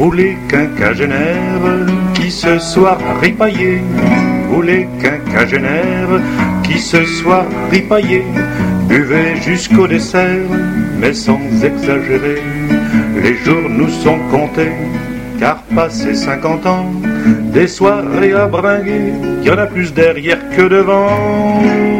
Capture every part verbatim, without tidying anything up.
vous les quinquagénaires qui ce soir ripaillez, vous les quinquagénaires qui ce soir ripaillez, buvez jusqu'au dessert, mais sans exagérer. Les jours nous sont comptés, car passé cinquante ans, des soirées à bringuer, y en a plus derrière que devant.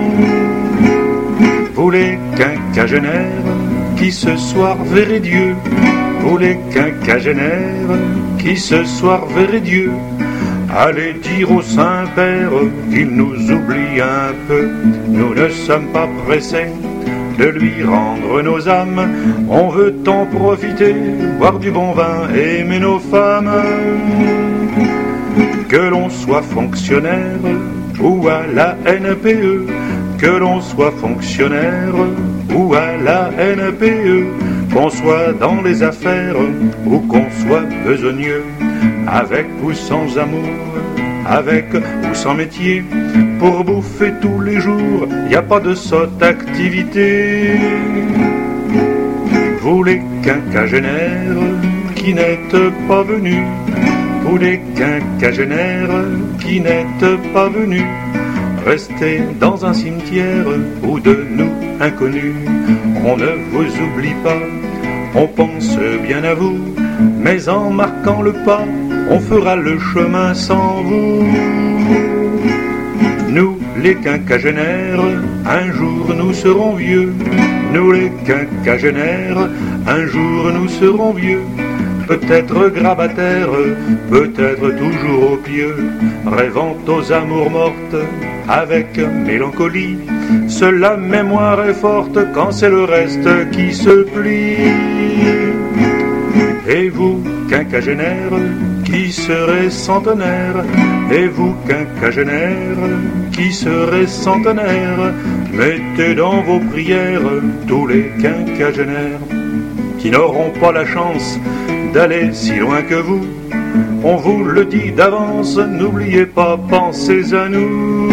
Vous les quinquagénaires qui ce soir verrez Dieu, vous les quinquagénaires qui ce soir verrez Dieu, allez dire au Saint-Père qu'il nous oublie un peu. Nous ne sommes pas pressés de lui rendre nos âmes, on veut en profiter, boire du bon vin, aimer nos femmes. Que l'on soit fonctionnaire ou à la N P E, que l'on soit fonctionnaire ou à la N P E, qu'on soit dans les affaires ou qu'on soit besogneux, avec ou sans amour, avec ou sans métier, pour bouffer tous les jours, y a pas de sotte activité. Vous les quinquagénaires qui n'êtes pas venus, vous les quinquagénaires qui n'êtes pas venus, restez dans un cimetière ou de nous inconnus. On ne vous oublie pas, on pense bien à vous, mais en marquant le pas, on fera le chemin sans vous. Nous les quinquagénaires, un jour nous serons vieux. Nous les quinquagénaires, un jour nous serons vieux. Peut-être grabataires, peut-être toujours au pieu, rêvant aux amours mortes avec mélancolie. Seule la mémoire est forte quand c'est le reste qui se plie. Et vous, quinquagénaires, qui serez centenaires, et vous, quinquagénaires, qui serez centenaires, mettez dans vos prières tous les quinquagénaires qui n'auront pas la chance d'aller si loin que vous. On vous le dit d'avance, n'oubliez pas, pensez à nous.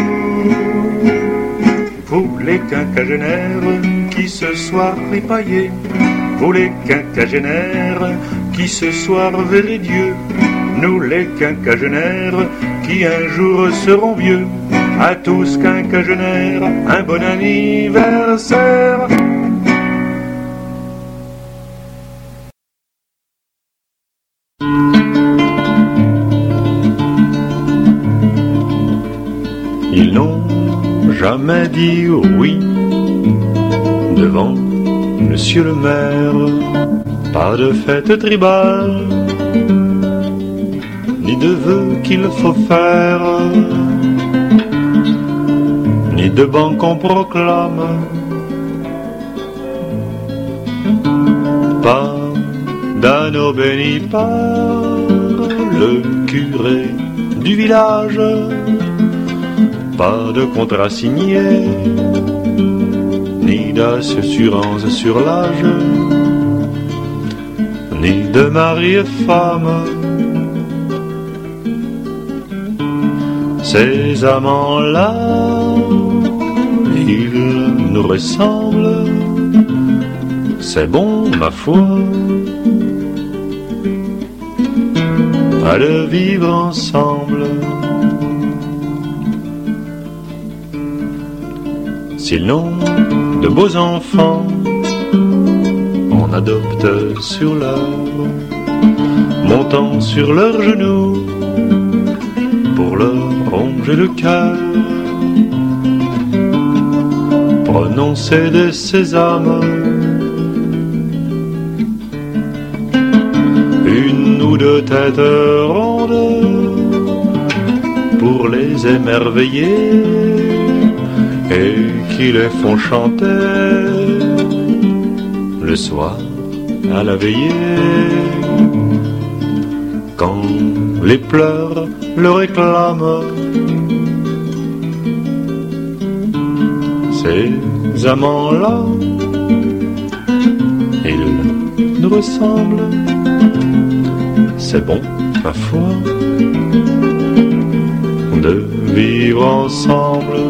Vous les quinquagénaires qui ce soir ripaillez, vous les quinquagénaires qui ce soir verrez Dieu, nous les quinquagénaires qui un jour seront vieux. À tous quinquagénaires, un bon anniversaire. Ils n'ont jamais dit oui devant monsieur le maire. Pas de fête tribale, ni de vœux qu'il faut faire, ni de banc qu'on proclame. Pas d'anneau béni par le curé du village, pas de contrat signé, ni d'assurance sur l'âge, ni de mari et femme. Ces amants-là, ils nous ressemblent, c'est bon, ma foi, à le vivre ensemble. S'ils n'ont de beaux enfants, on adopte sur leur, montant sur leurs genoux, pour leur ronger le cœur, prononcer des sésames, une ou deux têtes rondes, pour les émerveiller, et qui les font chanter le soir à la veillée, quand les pleurs le réclament. Ces amants-là, ils nous ressemblent, c'est bon, ma foi, de vivre ensemble.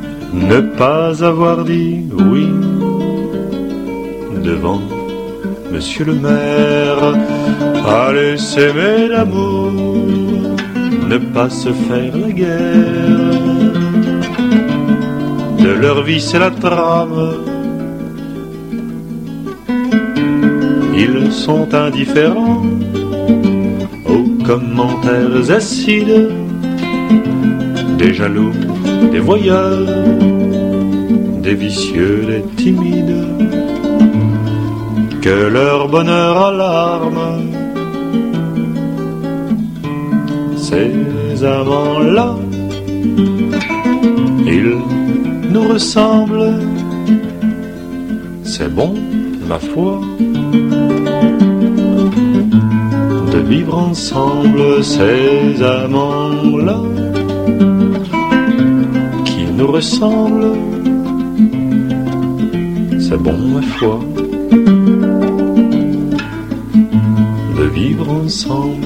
Ne pas avoir dit oui devant monsieur le maire, allez s'aimer d'amour, ne pas se faire la guerre. De leur vie c'est la trame, ils sont indifférents aux commentaires acides des jaloux, des voyeurs, des vicieux, des timides, que leur bonheur alarme. Ces amants-là, ils nous ressemblent, c'est bon, ma foi, de vivre ensemble. Ces amants-là qui nous ressemblent, c'est bon, ma foi, de vivre ensemble.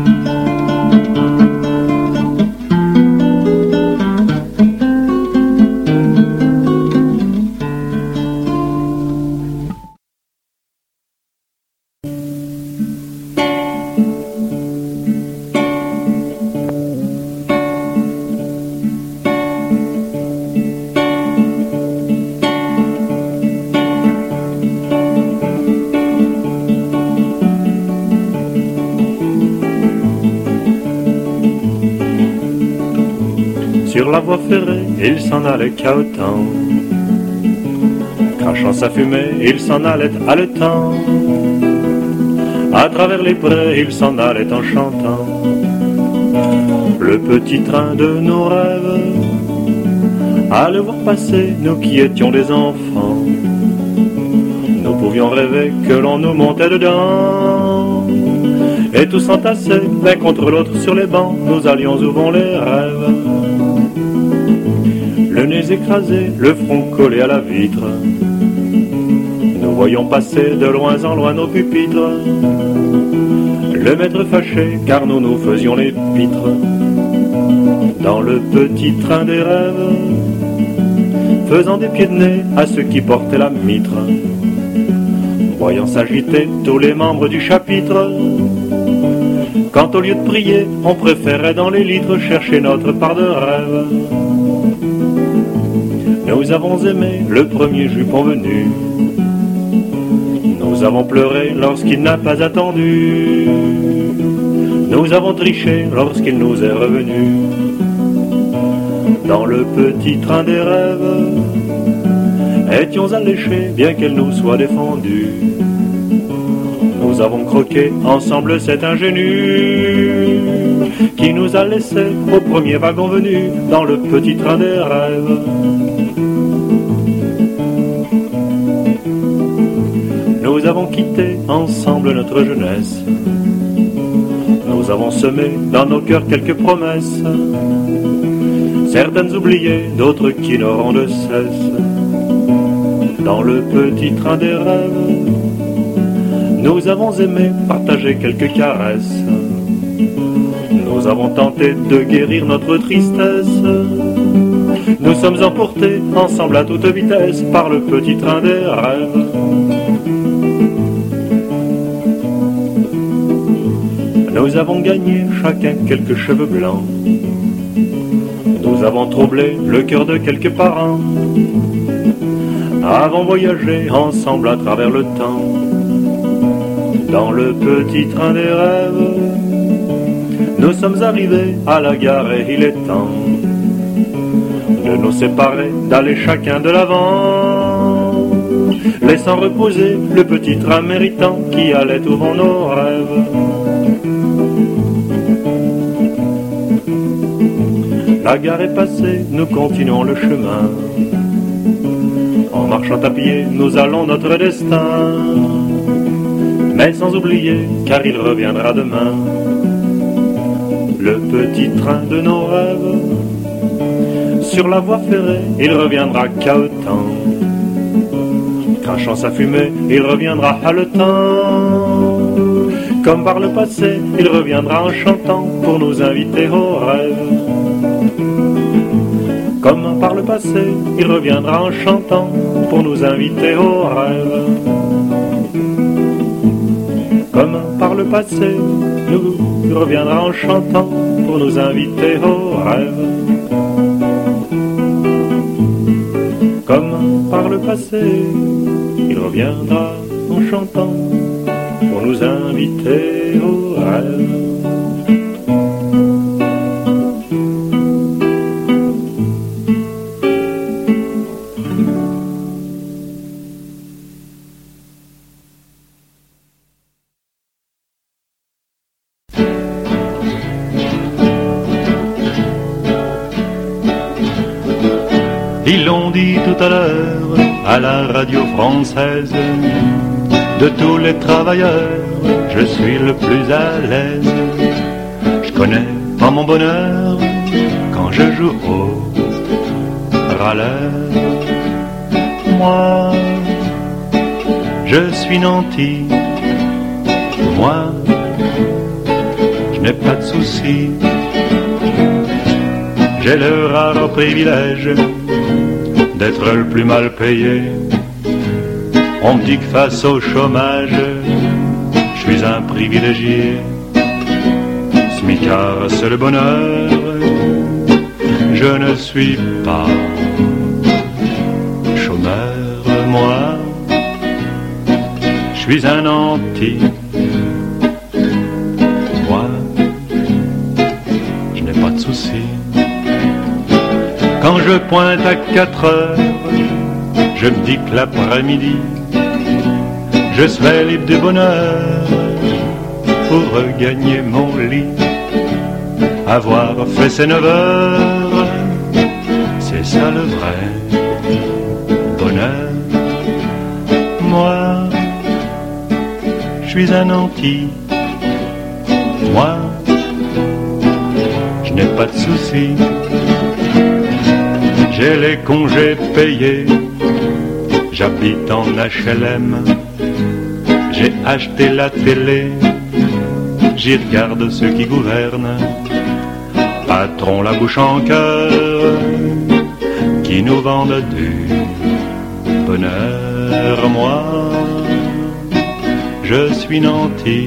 Sur la voie ferrée, il s'en allait cahotant, crachant sa fumée, il s'en allait haletant. À travers les prés, il s'en allait en chantant. Le petit train de nos rêves, à le voir passer, nous qui étions des enfants, nous pouvions rêver que l'on nous montait dedans. Et tous entassés, l'un contre l'autre sur les bancs, nous allions où vont les rêves. Le nez écrasé, le front collé à la vitre, nous voyons passer de loin en loin nos pupitres. Le maître fâché, car nous nous faisions les pitres. Dans le petit train des rêves, faisant des pieds de nez à ceux qui portaient la mitre, voyant s'agiter tous les membres du chapitre. Quand au lieu de prier, on préférait dans les litres chercher notre part de rêve. Nous avons aimé le premier jupon venu, nous avons pleuré lorsqu'il n'a pas attendu, nous avons triché lorsqu'il nous est revenu. Dans le petit train des rêves, étions alléchés bien qu'elle nous soit défendue. Nous avons croqué ensemble cet ingénu qui nous a laissé au premier wagon venu dans le petit train des rêves. Nous avons quitté ensemble notre jeunesse, nous avons semé dans nos cœurs quelques promesses, certaines oubliées, d'autres qui n'auront de cesse. Dans le petit train des rêves, nous avons aimé partager quelques caresses, nous avons tenté de guérir notre tristesse. Nous sommes emportés ensemble à toute vitesse par le petit train des rêves. Nous avons gagné chacun quelques cheveux blancs, nous avons troublé le cœur de quelques parents, avons voyagé ensemble à travers le temps. Dans le petit train des rêves, nous sommes arrivés à la gare et il est temps de nous séparer, d'aller chacun de l'avant, laissant reposer le petit train méritant qui allait où vont nos rêves. La gare est passée, nous continuons le chemin, en marchant à pied, nous allons notre destin, mais sans oublier, car il reviendra demain, le petit train de nos rêves. Sur la voie ferrée, il reviendra cahotant, crachant sa fumée, il reviendra haletant. Comme par le passé, il reviendra en chantant pour nous inviter au rêve. Comme par le passé, il reviendra en chantant pour nous inviter au rêve. Comme par le passé, nous reviendra en chantant pour nous inviter au rêve. Comme par le passé, il reviendra en chantant pour nous inviter au rêve. Ils l'ont dit tout à l'heure à la radio française, de tous les travailleurs, je suis le plus à l'aise. Je connais pas mon bonheur quand je joue au râleur. Moi, je suis nanti, moi, je n'ai pas de soucis. J'ai le rare privilège d'être le plus mal payé. On me dit que face au chômage, je suis un privilégié. Smicard, c'est le bonheur, je ne suis pas chômeur, moi. Je suis un anti, moi, je n'ai pas de soucis. Quand je pointe à quatre heures, je me dis que l'après-midi, je serai libre du bonheur pour regagner mon lit. Avoir fait ces neuf heures, c'est ça le vrai bonheur. Moi, je suis un anti, moi, je n'ai pas de soucis. J'ai les congés payés, j'habite en H L M, j'ai acheté la télé, j'y regarde ceux qui gouvernent, patron la bouche en cœur, qui nous vendent du bonheur. Moi, je suis nanti,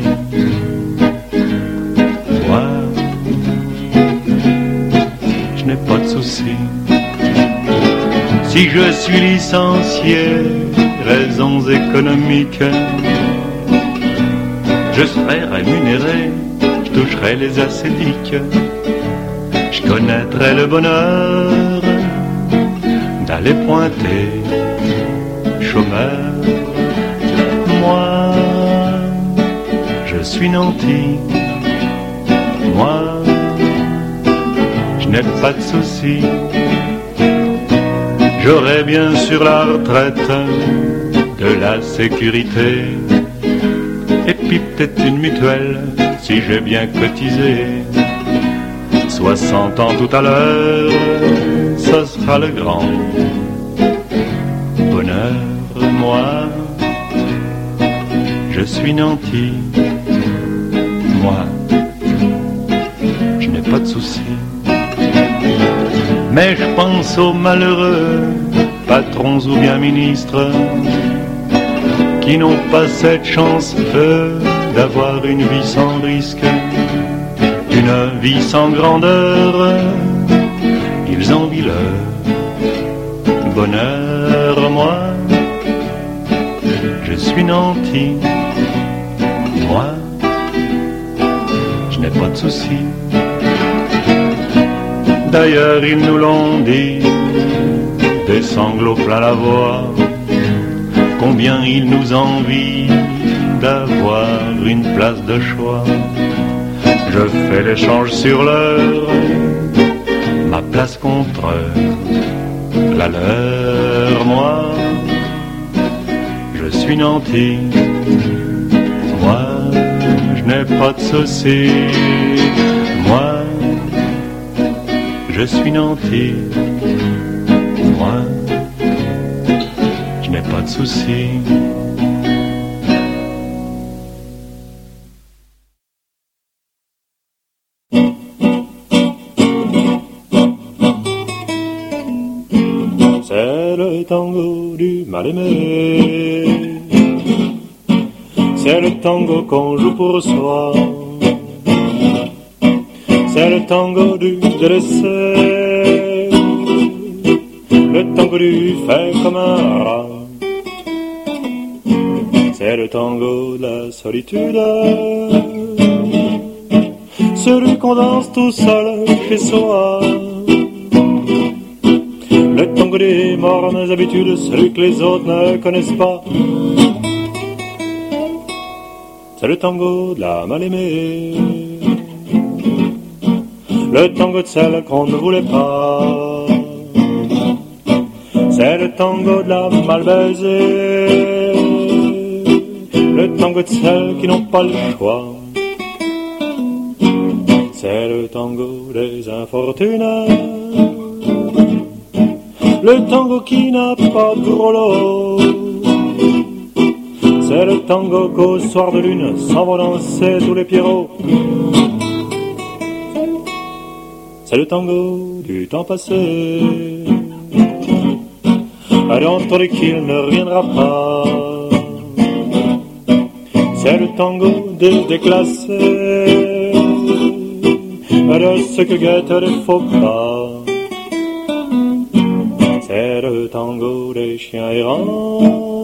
moi, je n'ai pas de soucis. Si je suis licencié, raisons économiques, je serai rémunéré, je toucherai les ascédiques, je connaîtrai le bonheur d'aller pointer chômeur. Moi, je suis nanti, moi, je n'ai pas de soucis. J'aurai bien sûr la retraite, de la sécurité, et puis peut-être une mutuelle, si j'ai bien cotisé. Soixante ans tout à l'heure, ce sera le grand bonheur. Moi, je suis nanti, moi, je n'ai pas de soucis. Mais je pense aux malheureux, patrons ou bien ministres, qui n'ont pas cette chance, eux, d'avoir une vie sans risque, une vie sans grandeur. Ils envient leur bonheur. Moi, je suis nanti, moi, je n'ai pas de soucis. D'ailleurs ils nous l'ont dit, des sanglots plein la voix, combien ils nous envient d'avoir une place de choix. Je fais l'échange sur l'heure, ma place contre la leur. Moi, je suis nanti, moi, je n'ai pas de soucis. Moi, je suis nanti, moi, je n'ai pas de soucis. C'est le tango du mal-aimé, C'est le tango qu'on joue pour soi. C'est le tango du délaissé, le tango du fait comme un rat. C'est le tango de la solitude, celui qu'on danse tout seul chez soi. Le tango des mornes habitudes, celui que les autres ne connaissent pas. C'est le tango de la mal-aimée, le tango de celle qu'on ne voulait pas. C'est le tango de la mal baisée, le tango de celles qui n'ont pas le choix. C'est le tango des infortunés, le tango qui n'a pas de gros lot. C'est le tango qu'au soir de lune s'en vont danser tous les pierrots. C'est le tango du temps passé, allez entendez qu'il ne reviendra pas. C'est le tango des déclassés, de ceux que guettent les faux pas. C'est le tango des chiens errants,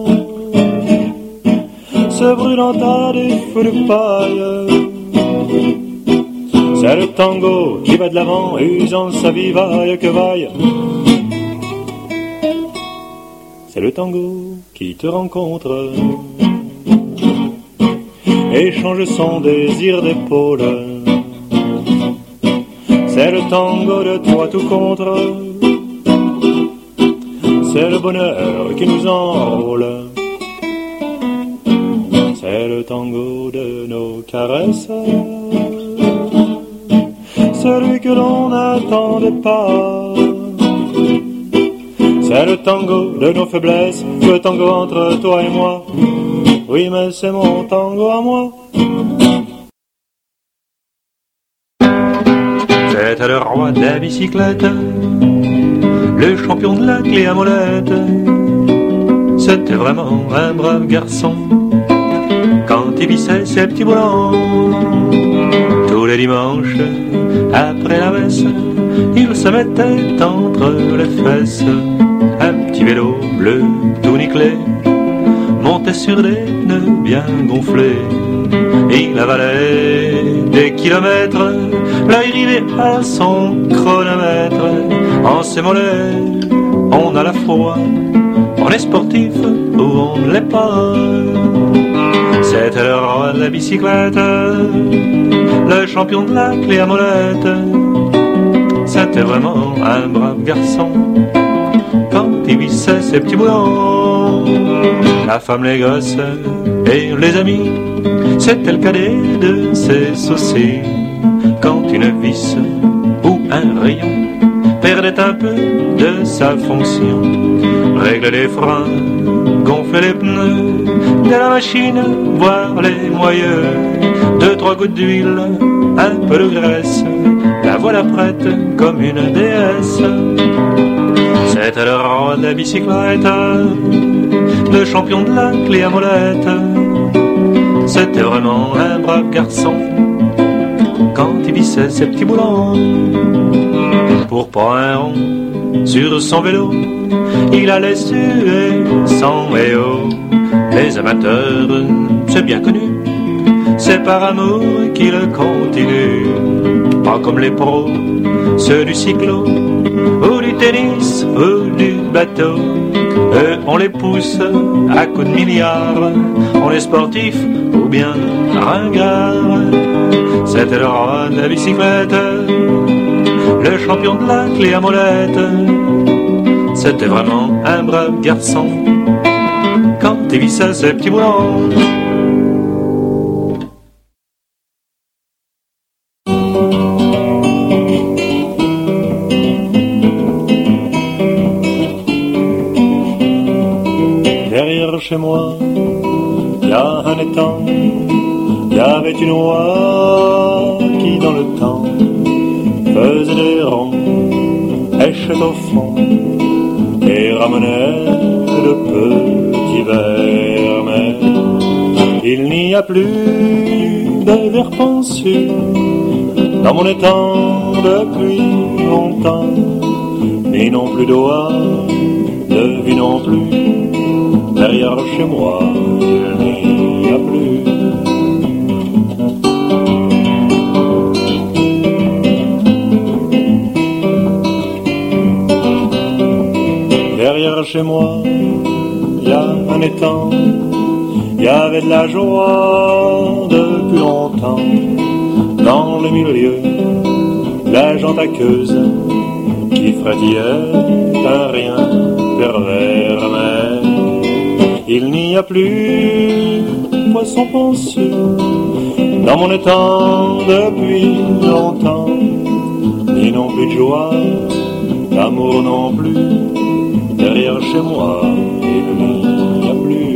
se brûlant à des feux de paille. C'est le tango qui va de l'avant, usant sa vie vaille que vaille. C'est le tango qui te rencontre et change son désir d'épaule. C'est le tango de toi tout contre, c'est le bonheur qui nous enrôle. C'est le tango de nos caresses, celui que l'on n'attendait pas. C'est le tango de nos faiblesses, le tango entre toi et moi. Oui, mais c'est mon tango à moi. C'était le roi de la bicyclette, le champion de la clé à molette. C'était vraiment un brave garçon quand il vissait ses petits boulons. Tous les dimanches, après la messe, il se mettait entre les fesses un petit vélo bleu tout nickelé, montait sur des nœuds bien gonflés. Il avalait des kilomètres, l'œil rivé à son chronomètre. En ces mollets, on a la foi, on est sportif ou on ne l'est pas. C'était le roi de la bicyclette, le champion de la clé à molette. C'était vraiment un brave garçon quand il vissait ses petits boulons. La femme, les gosses et les amis, c'était le cadet de ses soucis. Quand une vis ou un rayon perdait un peu de sa fonction, régler les freins, gonfler les pneus de la machine, voir les moyeux, deux, trois gouttes d'huile, un peu de graisse, la voilà prête comme une déesse. C'était le roi de la bicyclette, le champion de la clé à molette. C'était vraiment un brave garçon quand il vissait ses petits boulons. Pour pas un rond sur son vélo, il allait suer sans méo. Les amateurs, c'est bien connu, c'est par amour qu'il continue. Pas comme les pros, ceux du cyclo, ou du tennis, ou du bateau. Eux, on les pousse à coups de milliards, on est sportif ou bien ringard. C'était le roi de la bicyclette, le champion de la clé à molette. C'était vraiment un brave garçon quand il vissait ses petits boulons. Derrière chez moi, il y a un étang, il y avait une oie qui dans le temps faisait des ronds, échette au fond et ramenait de petits verres. Mais Il n'y a plus de vers pensus dans mon étang depuis longtemps, ni non plus d'oie, de vie non plus, derrière chez moi, il n'y a plus. Derrière chez moi, il y a un étang, il y avait de la joie depuis longtemps, dans le milieu, la gente aqueuse qui frétillait un rien pervers, mais il n'y a plus poisson pensu dans mon étang depuis longtemps, ni non plus de joie, d'amour non plus, derrière chez moi, il n'y a plus.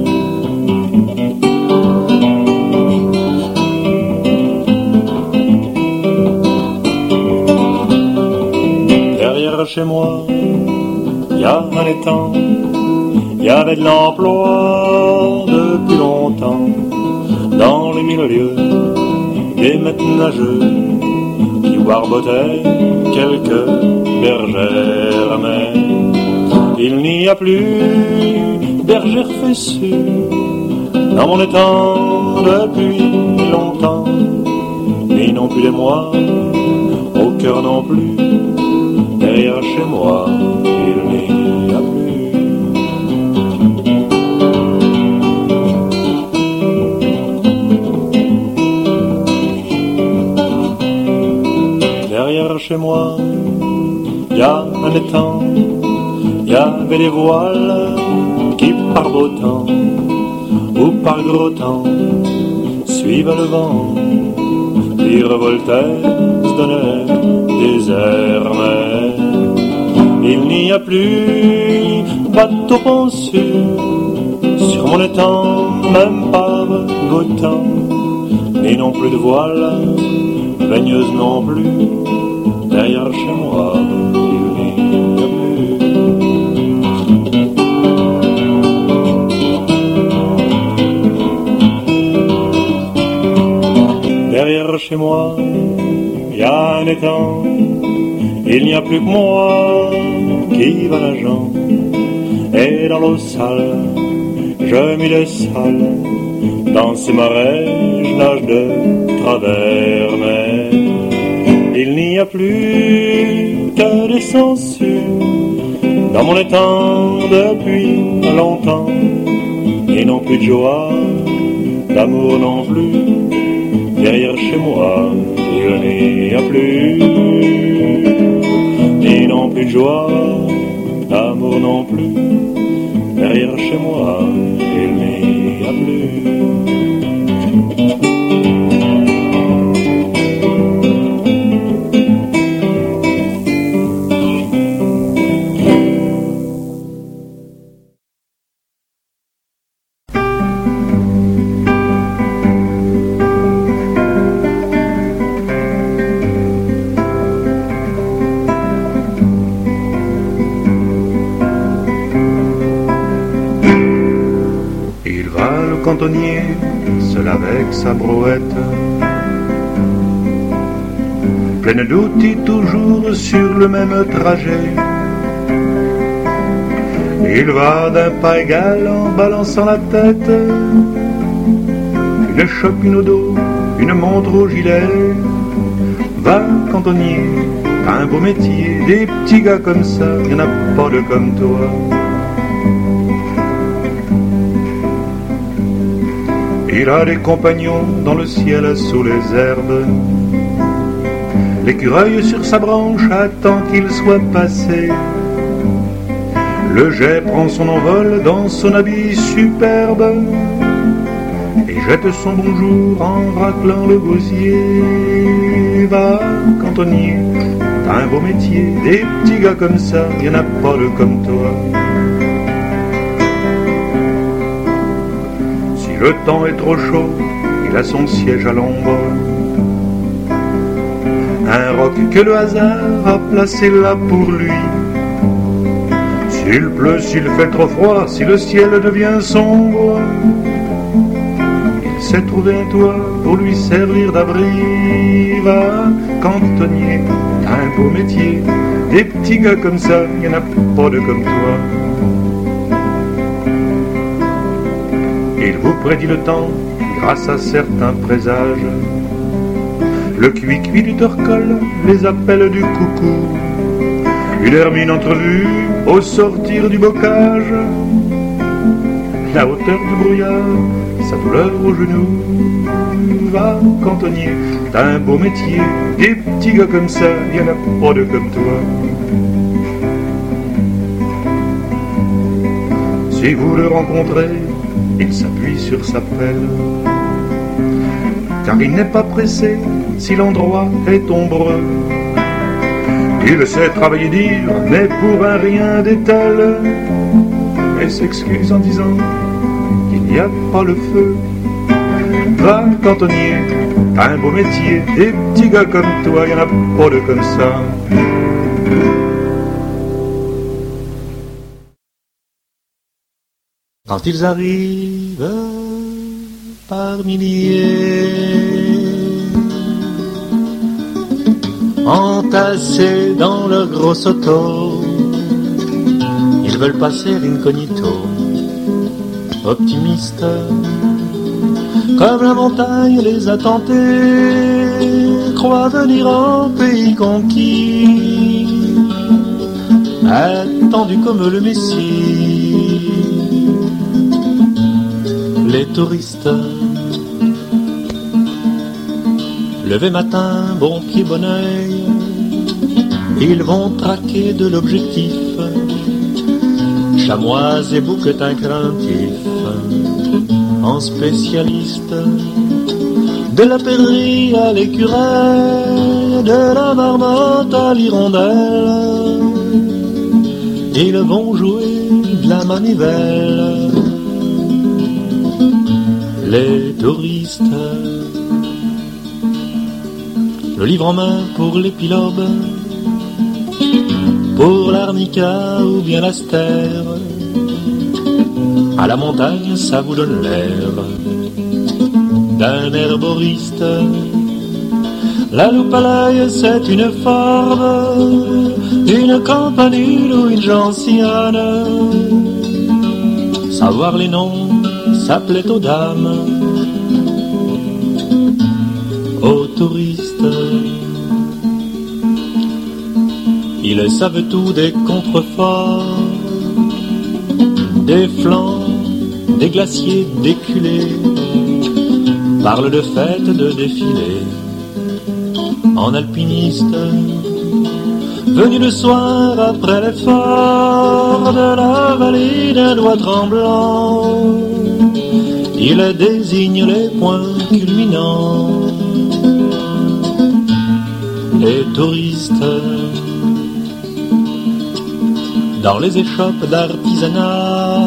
Chez moi, il y a un étang, il y avait de l'emploi depuis longtemps, dans les milieux, des maîtres nageux qui barbotaient quelques bergères, mais il n'y a plus bergères fessues dans mon étang depuis longtemps, ni non plus des mois, au cœur non plus. Derrière chez moi, il n'y a plus. Derrière chez moi, il y a un étang, il y avait des voiles qui par beau temps ou par gros temps suivent le vent, qui revoltaient, se donnaient des airs, mais il n'y a plus bateau pensu sur mon étang, même pas gotham, ni non plus de voile, baigneuse non plus, derrière chez moi, il n'y a plus. Derrière chez moi, il y a un étang, il n'y a plus que moi qui va nageant, et dans l'eau sale, je m'y laisse sale, dans ces marais, je nage de travers, mais il n'y a plus que des sangsues dans mon étang depuis longtemps, et non plus de joie, d'amour non plus, derrière chez moi, il n'y a plus. Et non plus de joie, d'amour non plus, derrière chez moi, il n'y a plus. Cantonnier, seul avec sa brouette, pleine d'outils toujours sur le même trajet. Il va d'un pas égal en balançant la tête, une chopine au dos, une montre au gilet. Va cantonnier, t'as un beau métier, des petits gars comme ça, y'en a pas de comme toi. Il a des compagnons dans le ciel sous les herbes. L'écureuil sur sa branche attend qu'il soit passé. Le jet prend son envol dans son habit superbe et jette son bonjour en raclant le gosier. Va, cantonnier, t'as un beau métier, des petits gars comme ça, y'en a pas de comme toi. Si le temps est trop chaud, il a son siège à l'ombre, un roc que le hasard a placé là pour lui. S'il pleut, s'il fait trop froid, si le ciel devient sombre, s'est trouvé un toit pour lui servir d'abri. Va, cantonnier, t'as un beau métier. Des petits gars comme ça, y en a pas de comme toi. Il vous prédit le temps grâce à certains présages. Le cuit-cuit du torcol, les appels du coucou. Une hermine entrevue au sortir du bocage. La hauteur du brouillard, sa douleur au genou. Va, cantonnier, t'as un beau métier. Des petits gars comme ça, y en a pas de comme toi. Si vous le rencontrez, il s'appuie sur sa pelle. Car il n'est pas pressé si l'endroit est ombreux. Il sait travailler dur, mais pour un rien d'étal. Et s'excuse en disant qu'il n'y a pas le feu. Va, cantonnier, t'as un beau métier. Des petits gars comme toi, y en a pas de comme ça. Quand ils arrivent par milliers, entassés dans leur gros auto, ils veulent passer incognito, optimistes, comme la montagne les a tentés, croient venir en pays conquis, attendu comme le Messie. Les touristes, levé matin, bon pied, bon oeil, ils vont traquer de l'objectif, chamois et bouquetins craintifs, en spécialiste, de la pairie à l'écureuil, de la marmotte à l'hirondelle, ils vont jouer de la manivelle. Les touristes, le livre en main pour l'épilobe, pour l'arnica ou bien l'astère, à la montagne ça vous donne l'air d'un herboriste. La loupe à l'œil c'est une forme, une campanule ou une gentiane. Savoir les noms, ça plaît aux dames, aux touristes. Ils savent tout des contreforts, des flancs, des glaciers, des culées, parlent de fêtes, de défilés. En alpiniste, venu le soir après l'effort de la vallée d'un doigt tremblant, il désigne les points culminants. Les touristes, dans les échoppes d'artisanat,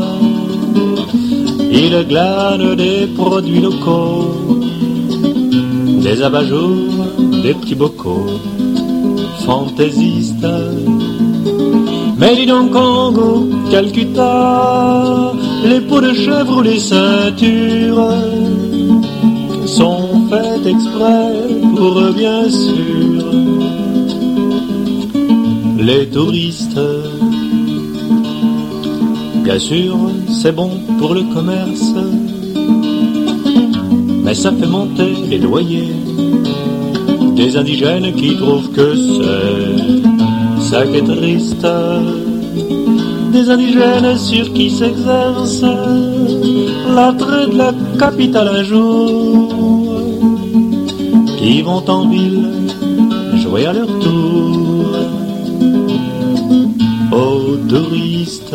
ils glanent des produits locaux, des abat-jours, des petits bocaux, fantaisistes. Mais dis donc Congo, Calcutta, les peaux de chèvre ou les ceintures sont faites exprès pour eux bien sûr. Les touristes, bien sûr, c'est bon pour le commerce, mais ça fait monter les loyers des indigènes qui trouvent que c'est ça qui est triste. Des indigènes sur qui s'exerce l'attrait de la capitale un jour, qui vont en ville jouer à leur tour aux touristes,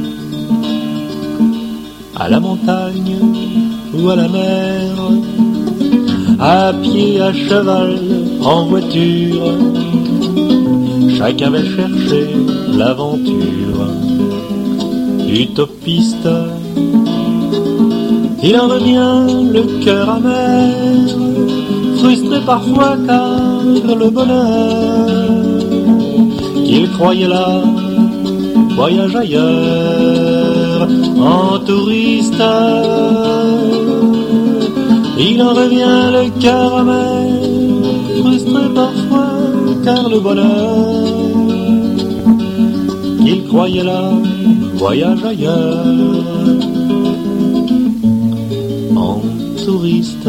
à la montagne ou à la mer, à pied, à cheval, en voiture, chacun va chercher l'aventure. Utopiste, il en revient le cœur amer, frustré parfois car le bonheur qu'il croyait là voyage ailleurs. En touriste, Il en revient le cœur amer, frustré parfois, car le bonheur qu'il croyait là voyage ailleurs en touriste.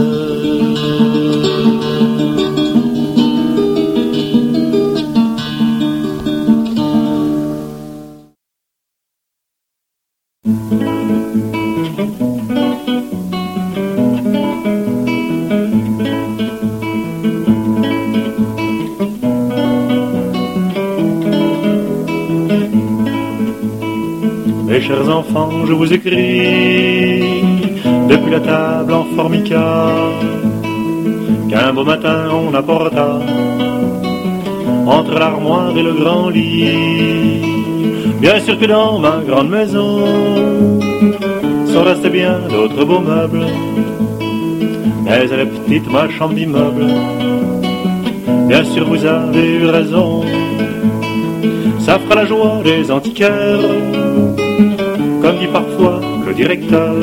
Mes chers enfants, je vous écris depuis la table en formica qu'un beau matin on apporta entre l'armoire et le grand lit. Bien sûr que dans ma grande maison sont restés bien d'autres beaux meubles, mais elle est petite ma chambre d'immeuble. Bien sûr vous avez eu raison, ça fera la joie des antiquaires, comme dit parfois le directeur.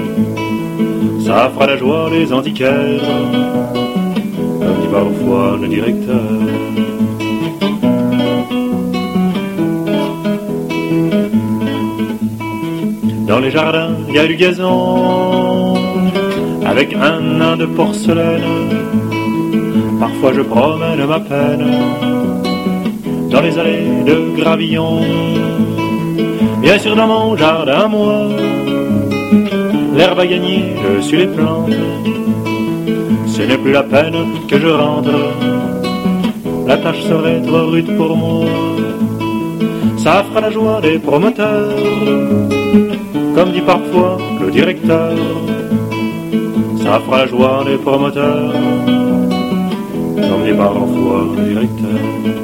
Ça fera la joie des antiquaires, comme dit parfois le directeur. Dans les jardins, il y a du gazon, avec un nain de porcelaine. Parfois je promène ma peine dans les allées de gravillon. Bien sûr dans mon jardin, moi, l'herbe a gagné dessus les plantes. Ce n'est plus la peine que je rentre, la tâche serait trop rude pour moi. Ça fera la joie des promoteurs, comme dit parfois le directeur. Ça fera la joie des promoteurs, comme dit parfois le directeur.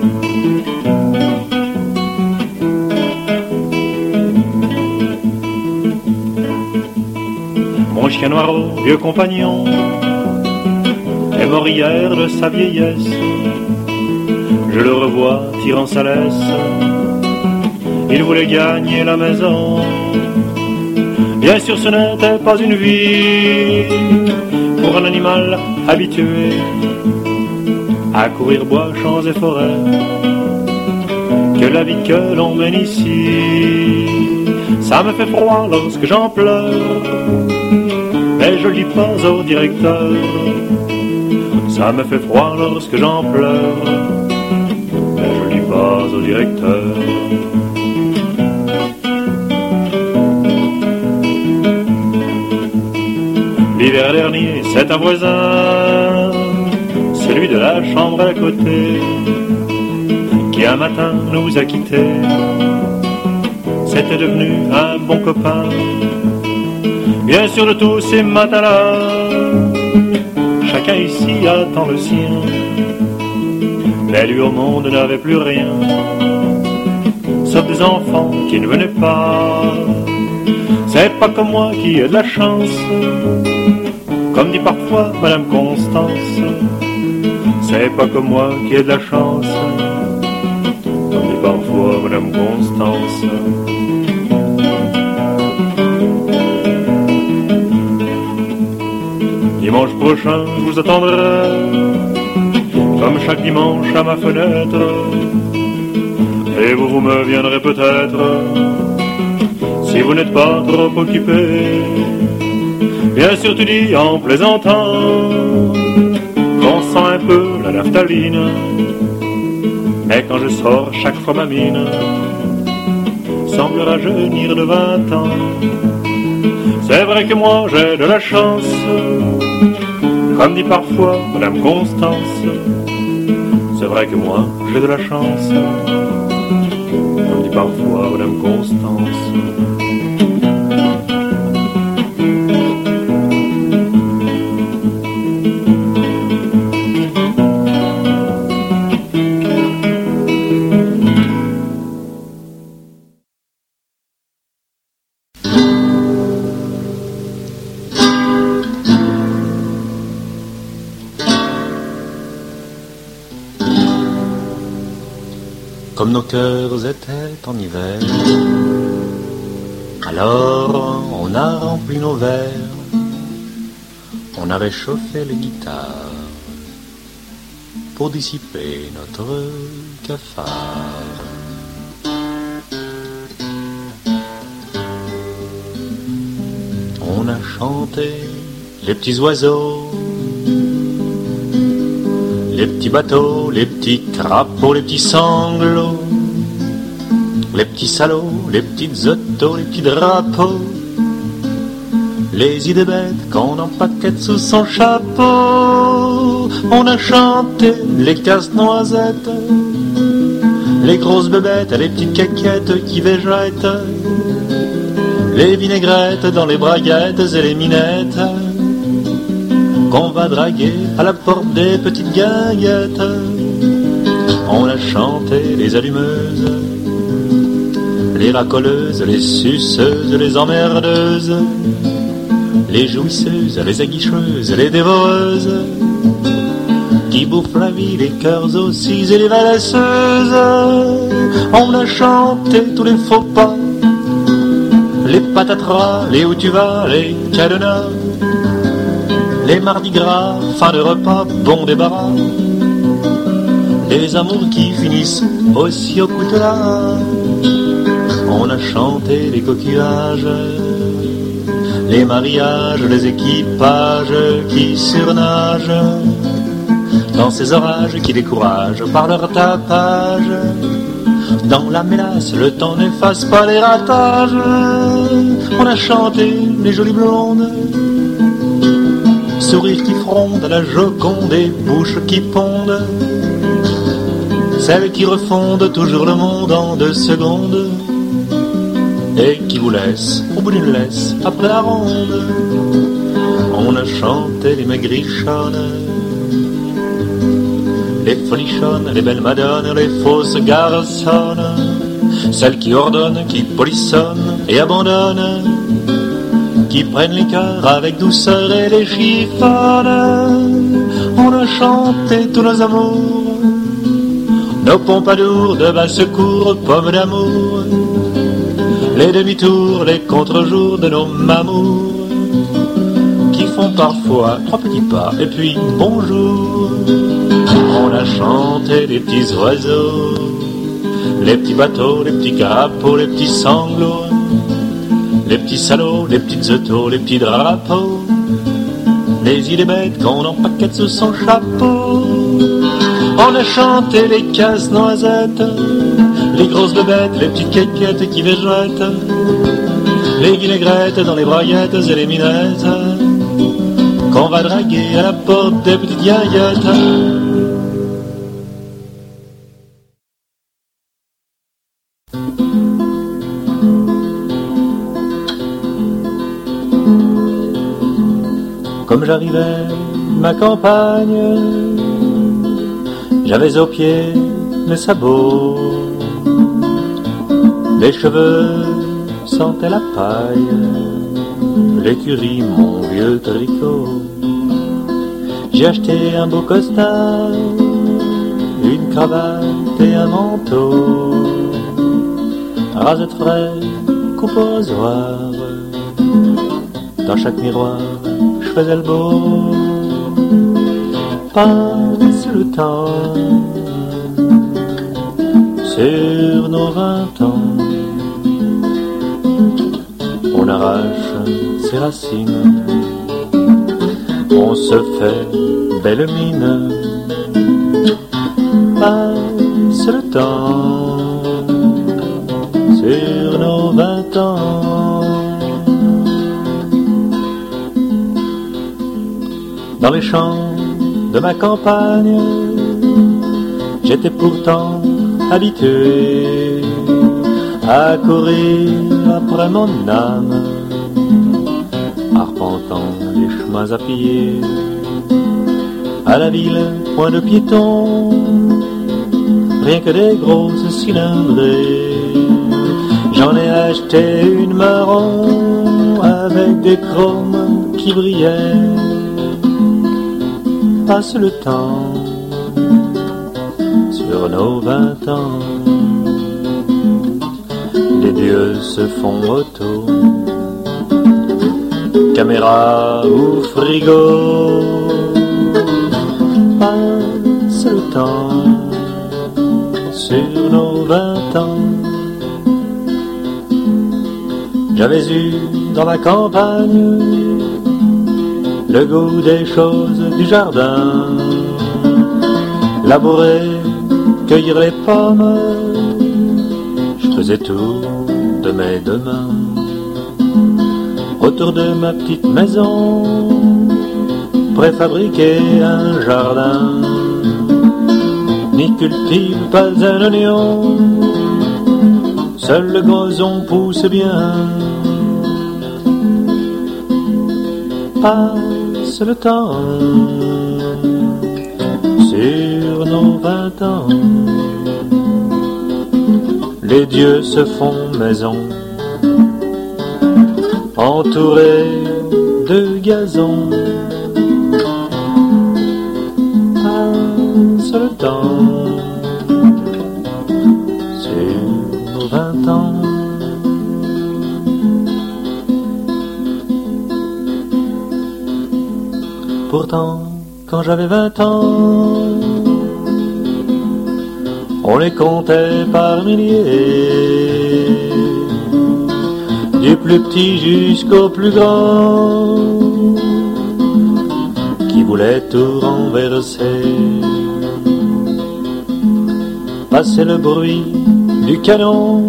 Mon chien noir au vieux compagnon est mort hier de sa vieillesse. Je le revois tirant sa laisse, il voulait gagner la maison. Bien sûr ce n'était pas une vie pour un animal habitué à courir bois, champs et forêts, que la vie que l'on mène ici. Ça me fait froid lorsque j'en pleure, mais je le dis pas au directeur. Ça me fait froid lorsque j'en pleure, mais je le dis pas au directeur. L'hiver dernier, c'est un voisin, celui de la chambre à côté, qui un matin nous a quittés. C'était devenu un bon copain. Bien sûr de tous ces matins-là, chacun ici attend le sien, mais lui au monde n'avait plus rien, sauf des enfants qui ne venaient pas. C'est pas comme moi qui ai de la chance, comme dit parfois Madame Constance. C'est pas comme moi qui ai de la chance, comme dit parfois Madame Constance. Dimanche prochain, je vous attendrai, comme chaque dimanche à ma fenêtre, et vous, vous me viendrez peut-être, si vous n'êtes pas trop occupé. Bien sûr tu dis en plaisantant qu'on sent un peu la naphtaline, mais quand je sors chaque fois ma mine semble rajeunir de vingt ans. C'est vrai que moi j'ai de la chance, comme dit parfois Madame Constance. C'est vrai que moi j'ai de la chance, comme dit parfois Madame Constance. Comme nos cœurs étaient en hiver, alors on a rempli nos verres, on On avait chauffé les guitares pour dissiper notre cafard. On a chanté les petits oiseaux, les petits bateaux, les petits crapauds, les petits sanglots, les petits salauds, les petites autos, les petits drapeaux, les idées bêtes qu'on empaquette sous son chapeau. On a chanté les casse-noisettes, les grosses bébêtes, les petites caquettes qui végètent, les vinaigrettes dans les braguettes et les minettes qu'on va draguer à la porte des petites guinguettes. On a chanté les allumeuses, les racoleuses, les suceuses, les emmerdeuses, les jouisseuses, les aguicheuses, les dévoreuses, qui bouffent la vie, les cœurs aussi et les valaisseuses. On a chanté tous les faux pas, les patatras, les où tu vas, les cadenas, les mardis gras, fin de repas, bon débarras, les amours qui finissent aussi au coutelas. On a chanté les coquillages, les mariages, les équipages qui surnagent dans ces orages qui découragent par leur tapage. Dans la mélasse, le temps n'efface pas les ratages. On a chanté les jolies blondes, sourires qui frondent à la Joconde et bouches qui pondent, celles qui refondent toujours le monde en deux secondes et qui vous laissent au bout d'une laisse après la ronde. On a chanté les maigrichonnes, les folichonnes, les belles madones, les fausses garçonnes, celles qui ordonnent, qui polissonnent et abandonnent, qui prennent les cœurs avec douceur et les chiffonnent. On a chanté tous nos amours, nos pompadours de bas secours, pommes d'amour, les demi-tours, les contre-jours de nos mamours, qui font parfois trois petits pas et puis bonjour. On a chanté les petits oiseaux, les petits bateaux, les petits crapauds, les petits sanglots, les petits salauds, les petites autos, les petits drapeaux, les idées bêtes qu'on empaquette sous son chapeau. On a chanté les casse-noisettes, les grosses bébêtes, les petites caquettes qui végètent, les vinaigrettes dans les braguettes et les minettes qu'on va draguer à la porte des petites guinguettes. Comme j'arrivais ma campagne, j'avais aux pieds mes sabots, les cheveux sentaient la paille, l'écurie mon vieux tricot. J'ai acheté un beau costard, une cravate et un manteau, rasette frais, coupe au rasoir, dans chaque miroir je faisais le beau. Passe le temps sur nos vingt ans, on arrache ses racines, on se fait belle mine. Passe le temps sur nos vingt ans. Dans les champs de ma campagne, j'étais pourtant habitué à courir après mon âme, arpentant les chemins à pied. À la ville, point de piétons, rien que des grosses cylindrées. J'en ai acheté une marron avec des chromes qui brillaient. Passe le temps sur nos vingt ans, les dieux se font auto, caméra ou frigo, passe le temps sur nos vingt ans. J'avais eu dans ma campagne le goût des choses du jardin, labourer, cueillir les pommes, je faisais tout de mes deux mains. Autour de ma petite maison, préfabriquer un jardin, n'y cultive pas un oignon, seul le gazon pousse bien. Passe le temps sur nos vingt ans, les dieux se font maison, entourés de gazon. Passe le temps sur nos vingt ans. Pourtant, quand j'avais vingt ans, on les comptait par milliers, du plus petit jusqu'au plus grand, qui voulait tout renverser. Passer le bruit du canon,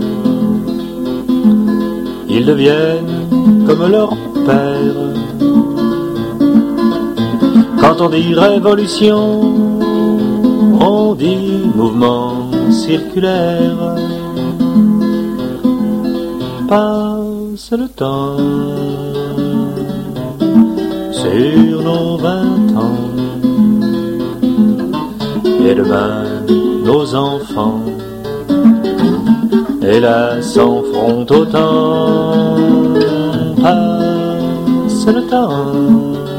ils deviennent comme leur père. Quand on dit révolution, on dit mouvement circulaire. Passe le temps sur nos vingt ans, et demain nos enfants, hélas, s'en feront autant. Passe le temps